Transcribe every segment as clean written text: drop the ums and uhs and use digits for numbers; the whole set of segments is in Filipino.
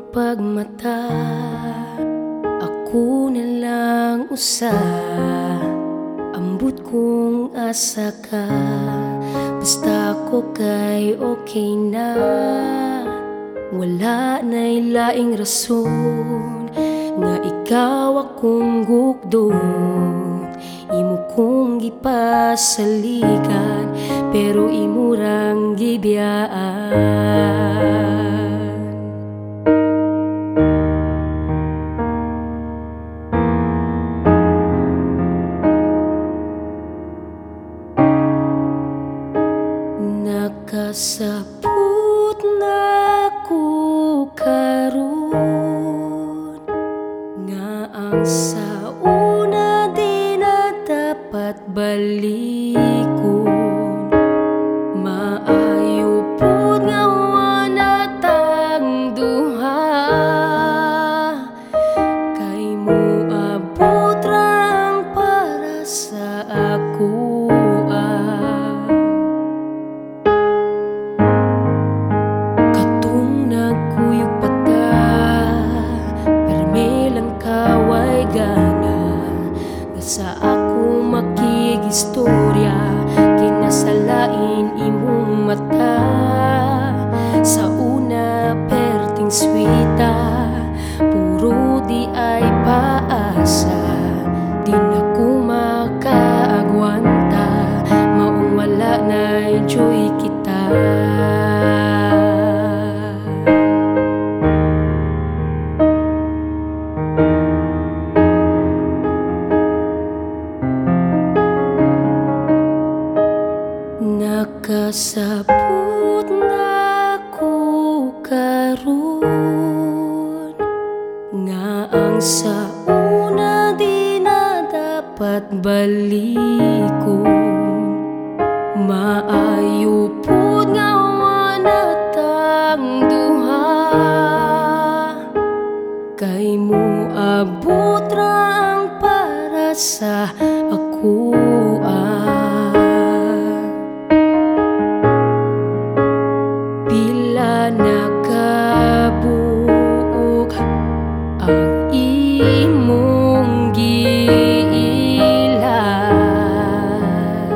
pagmata, ako na lang usa. Ambot kong asa ka, basta ako kay okay na. Wala na'y laing rason nga ikaw akong gugdon. Imo kong gipasaligan, pero imurang gibiyaan. Nakasaput na ko karon nga ang sa una di na dapat balikon. Maayo pud nga wala tang duha, kay mo abot rang para sa ako. Sa ako makigistorya, kinasalain imong mata. Sa una perting swita, puro di ay paasa. Di na ko makaagwanta, maong wala na'y joy kita. Nakasabot na ko karon nga ang sa una di na dapat balikon. Maayo pud nga wala tang duha, kay mo abot rang para sa ako. Nakabuok ang imong giilan,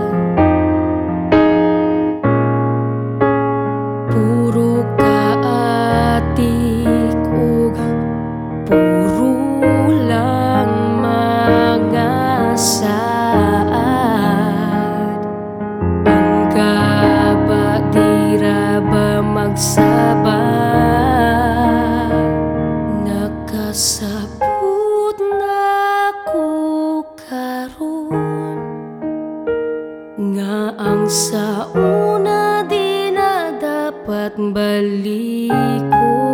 puro kaatik ug puro lang mga saad. Ang gaba di ra ba magsaba? Nakasabot na ko karon nga ang sa una di na dapat balikon.